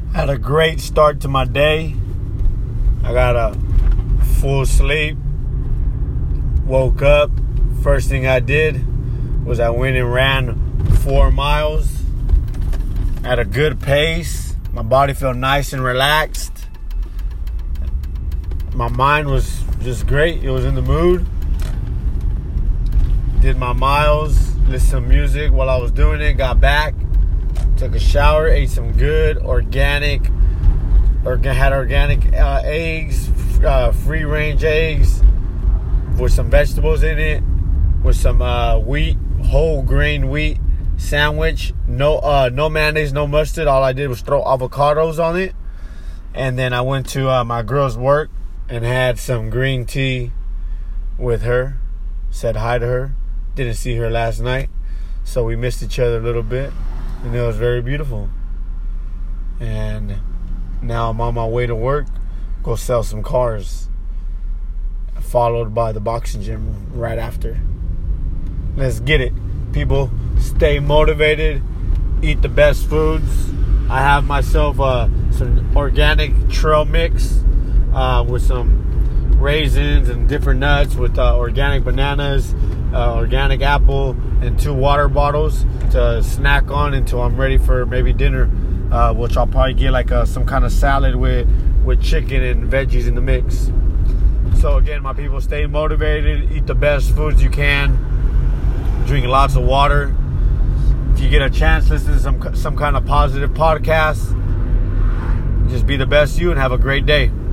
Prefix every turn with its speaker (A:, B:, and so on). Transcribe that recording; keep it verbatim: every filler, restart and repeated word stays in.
A: Had a great start to my day. I got a full sleep. Woke up. First thing I did was I went and ran four miles at a good pace. My body felt nice and relaxed. My mind was just great. It was in the mood. Did my miles, listened to music while I was doing it. Got back, took a shower, ate some good organic, orga, had organic uh, eggs, uh, free range eggs with some vegetables in it, with some uh, wheat, whole grain wheat sandwich. No, uh, no mayonnaise, no mustard. All I did was throw avocados on it, and then I went to uh, my girl's work and had some green tea with her. Said hi to her. Didn't see her last night, so we missed each other a little bit, and it was very beautiful. And now I'm on my way to work, go sell some cars, followed by the boxing gym right after. Let's get it. People, stay motivated, eat the best foods. I have myself uh, some organic trail mix uh, with some raisins and different nuts, with uh, organic bananas, uh, organic apple, and two water bottles to snack on until I'm ready for maybe dinner, uh, which I'll probably get like a, some kind of salad with, with chicken and veggies in the mix. So again, my people, stay motivated, eat the best foods you can, drink lots of water. If you get a chance, listen to some some kind of positive podcast. Just be the best you and have a great day.